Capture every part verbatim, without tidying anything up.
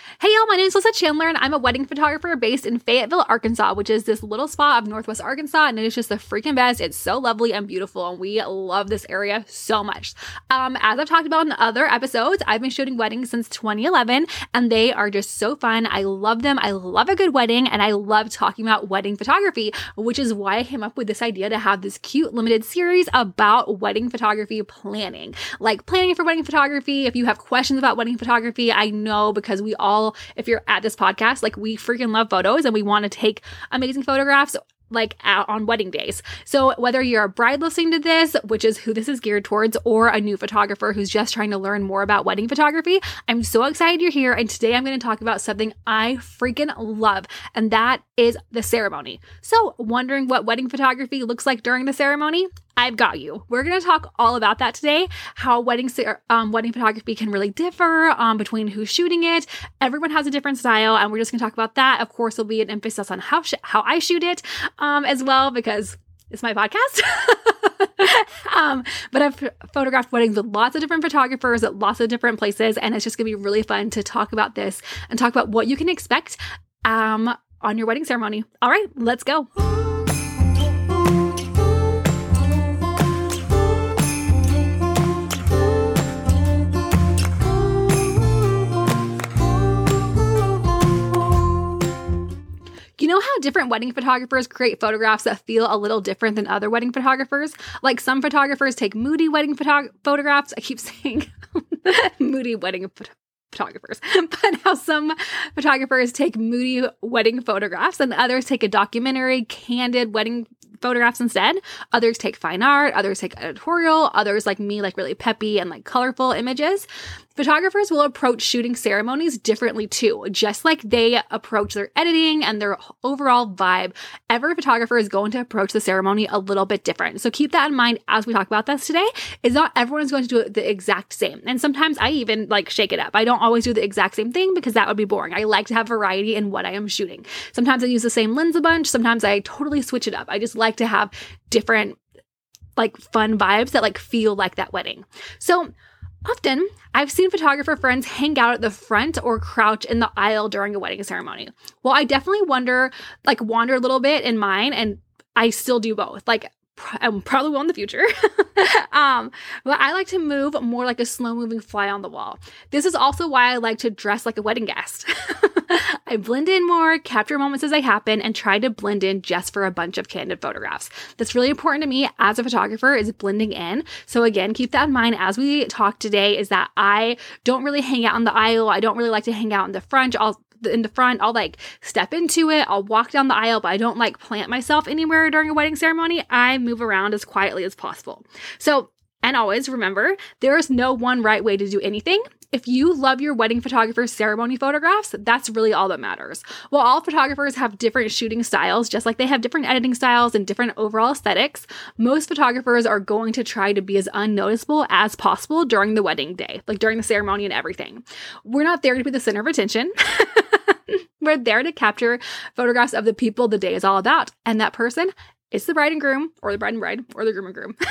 Hey y'all, my name is Alyssa Chandler and I'm a wedding photographer based in Fayetteville, Arkansas, which is this little spot of Northwest Arkansas, and it is just the freaking best. It's so lovely and beautiful and we love this area so much. Um, as I've talked about in other episodes, I've been shooting weddings since twenty eleven and they are just so fun. I love them. I love a good wedding and I love talking about wedding photography, which is why I came up with this idea to have this cute limited series about wedding photography planning. Like planning for wedding photography. If you have questions about wedding photography, I know because we all if you're at this podcast, like we freaking love photos and we want to take amazing photographs like out on wedding days. So whether you're a bride listening to this, which is who this is geared towards, or a new photographer who's just trying to learn more about wedding photography, I'm so excited you're here. And today I'm going to talk about something I freaking love, and that is the ceremony. So wondering what wedding photography looks like during the ceremony? I've got you. We're going to talk all about that today, how wedding um, wedding photography can really differ um, between who's shooting it. Everyone has a different style, and we're just going to talk about that. Of course, there'll be an emphasis on how sh- how I shoot it um, as well, because it's my podcast. um, but I've photographed weddings with lots of different photographers at lots of different places, and it's just going to be really fun to talk about this and talk about what you can expect um, on your wedding ceremony. All right, let's go. You know how different wedding photographers create photographs that feel a little different than other wedding photographers? Like some photographers take moody wedding photo- photographs. I keep saying moody wedding photographs. photographers, but how some photographers take moody wedding photographs and others take a documentary, candid wedding photographs instead. Others take fine art, others take editorial, others like me, like really peppy and like colorful images. Photographers will approach shooting ceremonies differently too, just like they approach their editing and their overall vibe. Every photographer is going to approach the ceremony a little bit different. So keep that in mind as we talk about this today, is not everyone is going to do it the exact same. And sometimes I even like shake it up. I don't always do the exact same thing because that would be boring. I like to have variety in what I am shooting. Sometimes I use the same lens a bunch. Sometimes I totally switch it up. I just like to have different like fun vibes that like feel like that wedding. So often, I've seen photographer friends hang out at the front or crouch in the aisle during a wedding ceremony. Well, I definitely wonder, like wander a little bit in mine, and I still do both. Like, I probably will in the future. um, but I like to move more like a slow-moving fly on the wall. This is also why I like to dress like a wedding guest. I blend in more, capture moments as they happen, and try to blend in just for a bunch of candid photographs. That's really important to me as a photographer, is blending in. So again, keep that in mind as we talk today, is that I don't really hang out on the aisle. I don't really like to hang out in the front. I'll in the front, I'll like step into it. I'll walk down the aisle, but I don't like plant myself anywhere during a wedding ceremony. I move around as quietly as possible. So, and always remember, there is no one right way to do anything. If you love your wedding photographer's ceremony photographs, that's really all that matters. While all photographers have different shooting styles, just like they have different editing styles and different overall aesthetics, most photographers are going to try to be as unnoticeable as possible during the wedding day, like during the ceremony and everything. We're not there to be the center of attention. We're there to capture photographs of the people the day is all about. And that person is the bride and groom, or the bride and bride, or the groom and groom.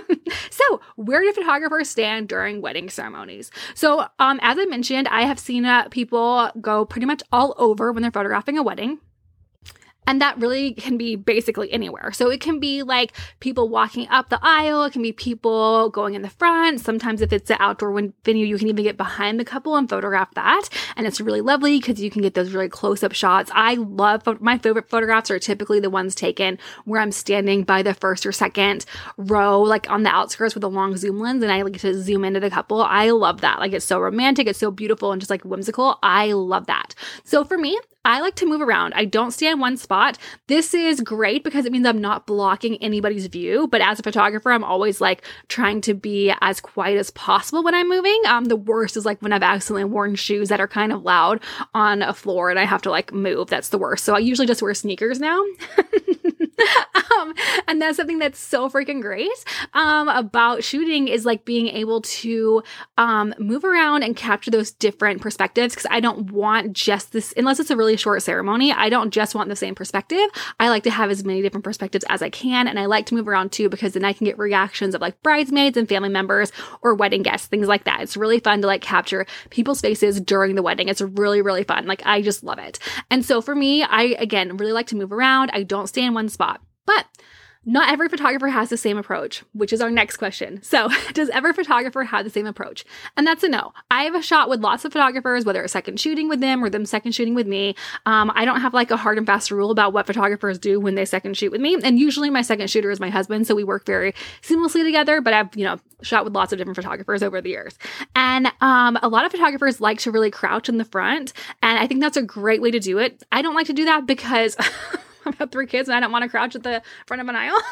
So where do photographers stand during wedding ceremonies? So um, as I mentioned, I have seen uh, people go pretty much all over when they're photographing a wedding. And that really can be basically anywhere. So it can be like people walking up the aisle. It can be people going in the front. Sometimes if it's an outdoor venue, you can even get behind the couple and photograph that. And it's really lovely because you can get those really close-up shots. I love, my favorite photographs are typically the ones taken where I'm standing by the first or second row, like on the outskirts with a long zoom lens, and I like to zoom into the couple. I love that. Like it's so romantic. It's so beautiful and just like whimsical. I love that. So for me, I like to move around. I don't stay in one spot. This is great because it means I'm not blocking anybody's view. But as a photographer, I'm always like trying to be as quiet as possible when I'm moving. Um, the worst is like when I've accidentally worn shoes that are kind of loud on a floor and I have to like move. That's the worst. So I usually just wear sneakers now. Um, and that's something that's so freaking great um, about shooting is like being able to um, move around and capture those different perspectives. Because I don't want just this, unless it's a really short ceremony, I don't just want the same perspective. I like to have as many different perspectives as I can. And I like to move around too, because then I can get reactions of like bridesmaids and family members or wedding guests, things like that. It's really fun to like capture people's faces during the wedding. It's really, really fun. Like I just love it. And so for me, I, again, really like to move around. I don't stay in one spot. But not every photographer has the same approach, which is our next question. So does every photographer have the same approach? And that's a no. I have a shot with lots of photographers, whether it's second shooting with them or them second shooting with me. Um, I don't have like a hard and fast rule about what photographers do when they second shoot with me. And usually my second shooter is my husband. So we work very seamlessly together, but I've, you know, shot with lots of different photographers over the years. And um, a lot of photographers like to really crouch in the front. And I think that's a great way to do it. I don't like to do that because I've got three kids and I don't want to crouch at the front of an aisle.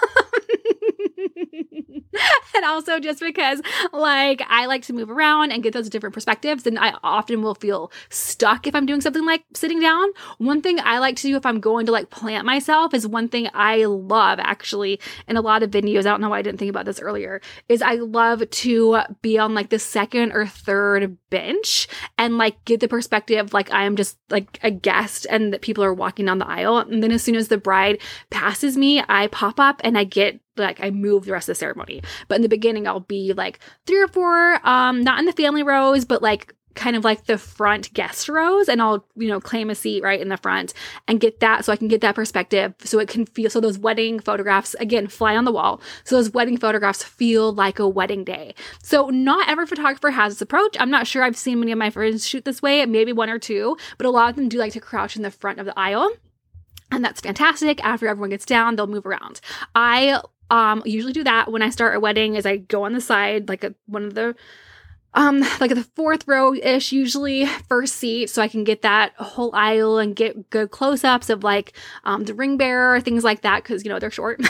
And also just because like I like to move around and get those different perspectives, and I often will feel stuck if I'm doing something like sitting down. One thing I like to do if I'm going to like plant myself is one thing I love actually in a lot of venues. I don't know why I didn't think about this earlier, is I love to be on like the second or third bench and like get the perspective like I am just like a guest and that people are walking down the aisle. And then as soon as the bride passes me, I pop up and I get like I move the rest of the ceremony. But in the beginning, I'll be like three or four, um, not in the family rows, but like kind of like the front guest rows. And I'll, you know, claim a seat right in the front and get that so I can get that perspective. So it can feel, so those wedding photographs, again, fly on the wall. So those wedding photographs feel like a wedding day. So not every photographer has this approach. I'm not sure I've seen many of my friends shoot this way, maybe one or two, but a lot of them do like to crouch in the front of the aisle. And that's fantastic. After everyone gets down, they'll move around. I Um, usually do that when I start a wedding is I go on the side, like a, one of the, um, like the fourth row-ish, usually first seat. So I can get that whole aisle and get good close-ups of like, um, the ring bearer, things like that. Cause you know, they're short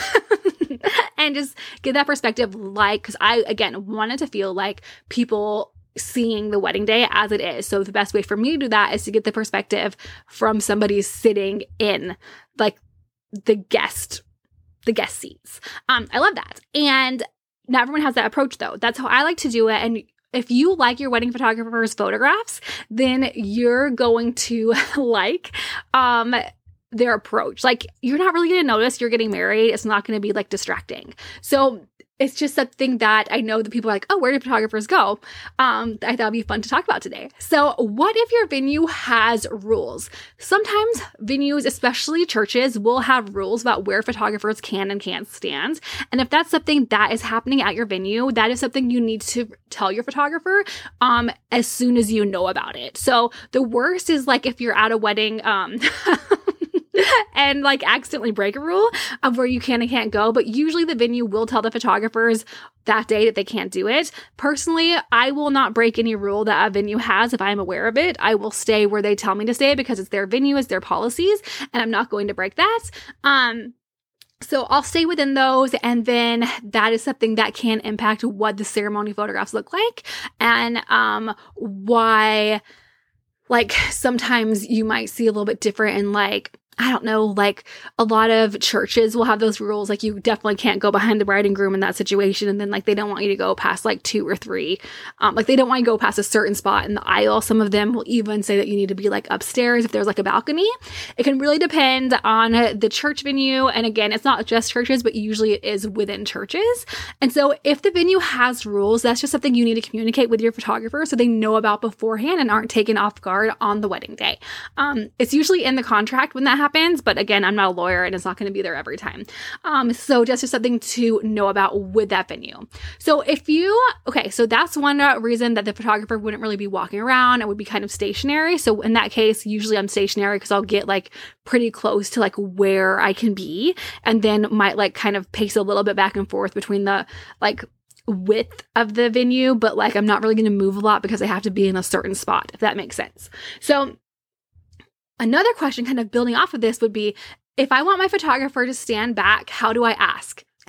and just get that perspective. Like, cause I, again, wanted to feel like people seeing the wedding day as it is. So the best way for me to do that is to get the perspective from somebody sitting in like the guest the guest seats. Um, I love that. And not everyone has that approach though. That's how I like to do it. And if you like your wedding photographer's photographs, then you're going to like, um, their approach. Like you're not really going to notice you're getting married. It's not going to be like distracting. So it's just something that I know that people are like, oh, where do photographers go? Um, I thought it'd be fun to talk about today. So what if your venue has rules? Sometimes venues, especially churches, will have rules about where photographers can and can't stand. And if that's something that is happening at your venue, that is something you need to tell your photographer um, as soon as you know about it. So the worst is like if you're at a wedding, um, and like accidentally break a rule of where you can and can't go. But usually the venue will tell the photographers that day that they can't do it. Personally, I will not break any rule that a venue has if I'm aware of it. I will stay where they tell me to stay because it's their venue, it's their policies, and I'm not going to break that. Um, So I'll stay within those, and then that is something that can impact what the ceremony photographs look like and um, why, like, sometimes you might see a little bit different in, like, I don't know, like a lot of churches will have those rules. Like you definitely can't go behind the bride and groom in that situation. And then like, they don't want you to go past like two or three. Um, like they don't want you to go past a certain spot in the aisle. Some of them will even say that you need to be like upstairs if there's like a balcony. It can really depend on the church venue. And again, it's not just churches, but usually it is within churches. And so if the venue has rules, that's just something you need to communicate with your photographer so they know about beforehand and aren't taken off guard on the wedding day. Um, it's usually in the contract when that happens. But again, I'm not a lawyer and it's not going to be there every time. Um, so just something to know about with that venue. So if you, okay, so that's one uh, reason that the photographer wouldn't really be walking around and would be kind of stationary. So in that case, usually I'm stationary because I'll get like pretty close to like where I can be and then might like kind of pace a little bit back and forth between the like width of the venue, but like I'm not really going to move a lot because I have to be in a certain spot, if that makes sense. So another question kind of building off of this would be, if I want my photographer to stand back, how do I ask?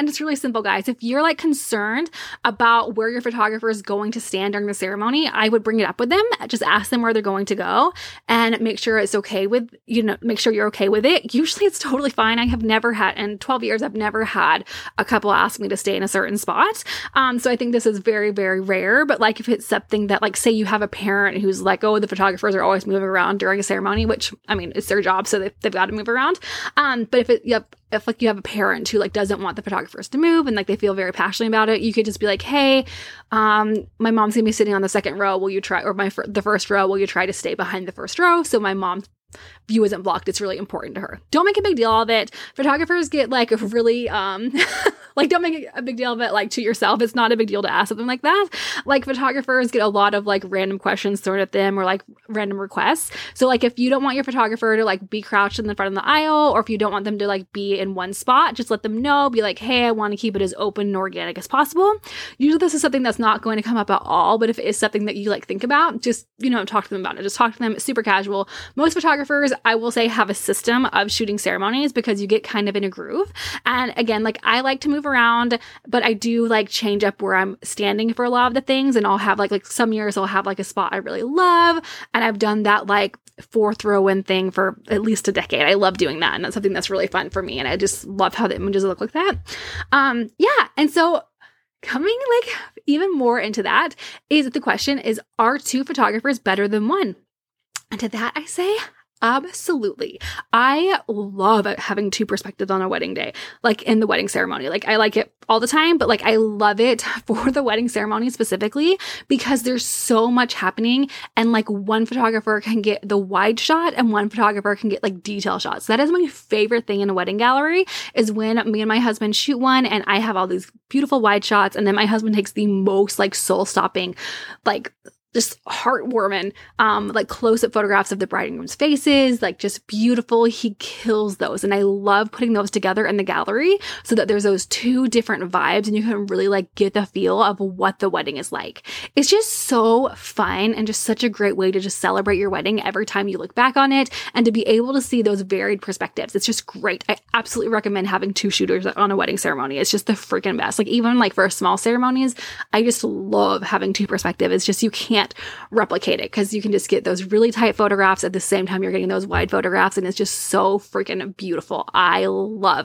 And it's really simple, guys. If you're like concerned about where your photographer is going to stand during the ceremony, I would bring it up with them. Just ask them where they're going to go and make sure it's okay with, you know, make sure you're okay with it. Usually it's totally fine. I have never had, in twelve years, I've never had a couple ask me to stay in a certain spot. Um, so I think this is very, very rare. But like if it's something that, like, say you have a parent who's like, oh, the photographers are always moving around during a ceremony, which, I mean, it's their job, so they, they've got to move around. Um, but if it, yep, if like you have a parent who like doesn't want the photographers to move and like they feel very passionate about it, you could just be like, hey, um, my mom's gonna be sitting on the second row. Will you try, or my fir- the first row? Will you try to stay behind the first row so my mom's view isn't blocked? It's really important to her. Don't make a big deal of it. Photographers get like a really um like don't make a big deal of it like to yourself. It's not a big deal to ask something like that. Like photographers get a lot of like random questions thrown at them or like random requests. So like if you don't want your photographer to like be crouched in the front of the aisle, or if you don't want them to like be in one spot, just let them know. Be like, hey, I want to keep it as open and organic as possible. Usually this is something that's not going to come up at all, but if it is something that you like think about, just, you know, talk to them about it. Just talk to them. It's super casual. Most photographers, I will say, have a system of shooting ceremonies because you get kind of in a groove. And again, like I like to move around, but I do like change up where I'm standing for a lot of the things. And I'll have like, like some years I'll have like a spot I really love. And I've done that like fourth row in thing for at least a decade. I love doing that. And that's something that's really fun for me. And I just love how the images look like that. Um, yeah. And so coming like even more into that is the question is, are two photographers better than one? And to that I say, absolutely. I love having two perspectives on a wedding day, like in the wedding ceremony. Like I like it all the time, but like I love it for the wedding ceremony specifically because there's so much happening and like one photographer can get the wide shot and one photographer can get like detail shots. That is my favorite thing in a wedding gallery is when me and my husband shoot one and I have all these beautiful wide shots and then my husband takes the most like soul stopping, like just heartwarming, um, like close-up photographs of the bride and groom's faces, like just beautiful. He kills those. And I love putting those together in the gallery so that there's those two different vibes and you can really like get the feel of what the wedding is like. It's just so fun and just such a great way to just celebrate your wedding every time you look back on it and to be able to see those varied perspectives. It's just great. I absolutely recommend having two shooters on a wedding ceremony. It's just the freaking best. Like even like for small ceremonies, I just love having two perspectives. It's just, you can't replicate it because you can just get those really tight photographs at the same time you're getting those wide photographs and it's just so freaking beautiful. I love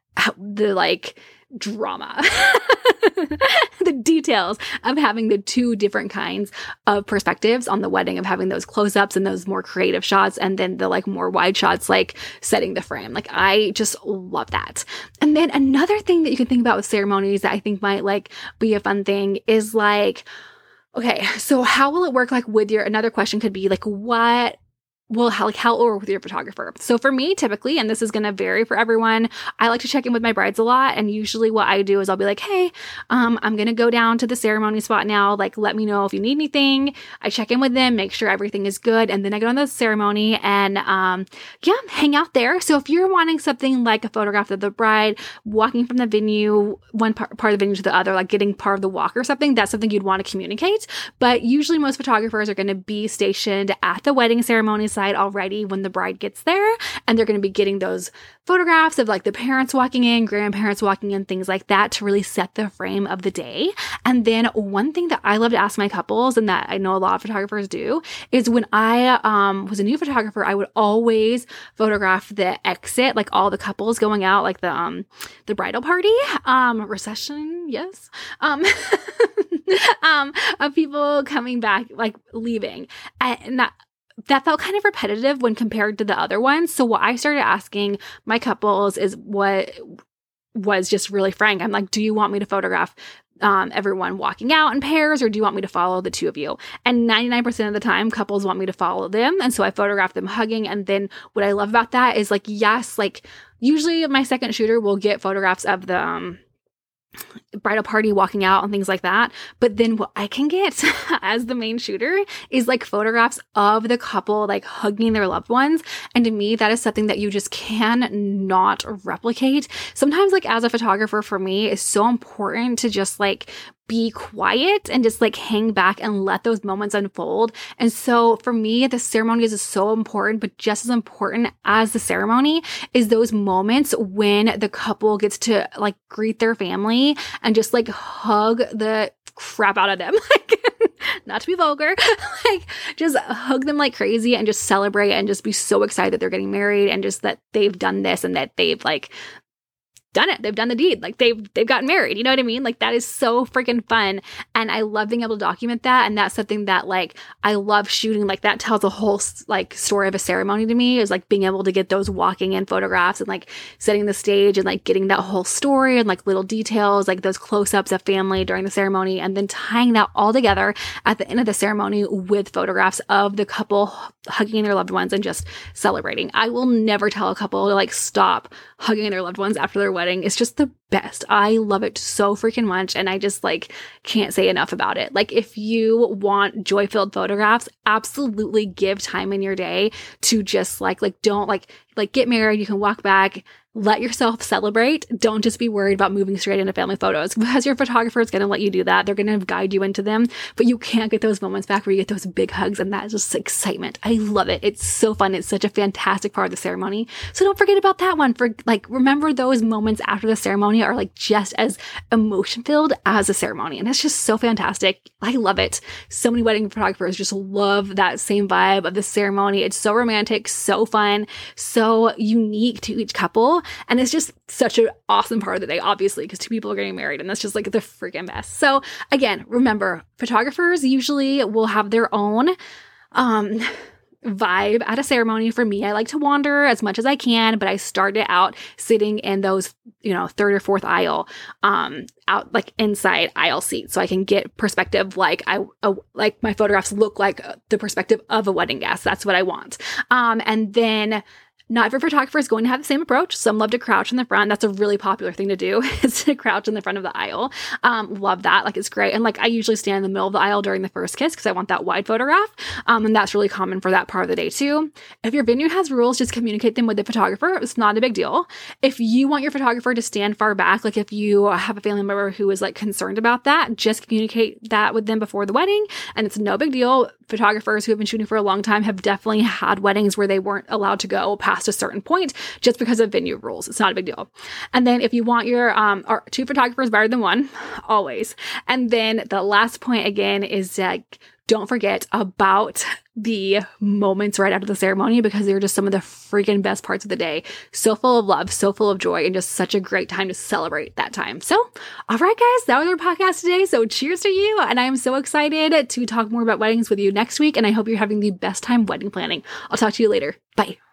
the like drama, the details of having the two different kinds of perspectives on the wedding, of having those close-ups and those more creative shots and then the like more wide shots, like setting the frame. Like I just love that. And then another thing that you can think about with ceremonies that I think might like be a fun thing is like, okay, so how will it work like with your, another question could be like, what will, how, like how it will work with your photographer? So for me, typically, and this is going to vary for everyone, I like to check in with my brides a lot. And usually what I do is I'll be like, hey, um, I'm going to go down to the ceremony spot now. Like, let me know if you need anything. I check in with them, make sure everything is good. And then I go on the ceremony and, um, yeah, hang out there. So if you're wanting something like a photograph of the bride walking from the venue, one part, part of the venue to the other, like getting part of the walk or something, that's something you'd want to communicate. But usually most photographers are going to be stationed at the wedding ceremony site already when the bride gets there, and they're going to be getting those photographs of like the parents walking in, grandparents walking in, things like that to really set the frame of the day. And then one thing that I love to ask my couples, and that I know a lot of photographers do, is when I um, was a new photographer, I would always photograph the exit, like all the couples going out, like the um the bridal party, um recession, yes, um, um of people coming back, like leaving, and that. That felt kind of repetitive when compared to the other ones. So what I started asking my couples is what was just really frank. I'm like, do you want me to photograph um, everyone walking out in pairs, or do you want me to follow the two of you? And ninety-nine percent of the time, couples want me to follow them. And so I photograph them hugging. And then what I love about that is like, yes, like usually my second shooter will get photographs of the, um, bridal party walking out and things like that. But then what I can get as the main shooter is like photographs of the couple like hugging their loved ones. And to me, that is something that you just cannot replicate. Sometimes like as a photographer, for me, it's so important to just like be quiet and just like hang back and let those moments unfold. And so for me, the ceremony is so important, but just as important as the ceremony is those moments when the couple gets to like greet their family and just like hug the crap out of them. Like, not to be vulgar, like just hug them like crazy and just celebrate and just be so excited that they're getting married and just that they've done this and that they've like done it. They've done the deed. Like they've, they've gotten married. You know what I mean? Like that is so freaking fun. And I love being able to document that. And that's something that like, I love shooting. Like that tells a whole like story of a ceremony to me, is like being able to get those walking in photographs and like setting the stage and like getting that whole story and like little details, like those close-ups of family during the ceremony, and then tying that all together at the end of the ceremony with photographs of the couple hugging their loved ones and just celebrating. I will never tell a couple to like stop hugging their loved ones after their wedding. It's just the best. I love it so freaking much. And I just like can't say enough about it. Like if you want joy-filled photographs, absolutely give time in your day to just like, like don't like, like get married. You can walk back, let yourself celebrate. Don't just be worried about moving straight into family photos, because your photographer is going to let you do that. They're going to guide you into them, but you can't get those moments back where you get those big hugs, and that's just excitement. I love it. It's so fun. It's such a fantastic part of the ceremony. So don't forget about that one. For like, remember those moments after the ceremony are like just as emotion filled as the ceremony. And it's just so fantastic. I love it. So many wedding photographers just love that same vibe of the ceremony. It's so romantic, so fun, so unique to each couple. And it's just such an awesome part of the day, obviously, because two people are getting married, and that's just like the freaking best. So again, remember, photographers usually will have their own um, vibe at a ceremony. For me, I like to wander as much as I can, but I started out sitting in those, you know, third or fourth aisle, um, out like inside aisle seats, so I can get perspective. Like I, uh, like my photographs look like the perspective of a wedding guest. That's what I want. Um, and then not every photographer is going to have the same approach. Some love to crouch in the front. That's a really popular thing to do, is to crouch in the front of the aisle. Um, love that. Like it's great. And like I usually stand in the middle of the aisle during the first kiss because I want that wide photograph. Um, and that's really common for that part of the day too. If your venue has rules, just communicate them with the photographer. It's not a big deal. If you want your photographer to stand far back, like if you have a family member who is like concerned about that, just communicate that with them before the wedding. And it's no big deal. Photographers who have been shooting for a long time have definitely had weddings where they weren't allowed to go past a certain point just because of venue rules. It's not a big deal. And then if you want your um or two photographers better than one, always. And then the last point again is like, don't forget about the moments right after the ceremony, because they're just some of the freaking best parts of the day. So full of love, so full of joy, and just such a great time to celebrate that time. So, all right, guys, that was our podcast today. So cheers to you. And I am so excited to talk more about weddings with you next week. And I hope you're having the best time wedding planning. I'll talk to you later. Bye.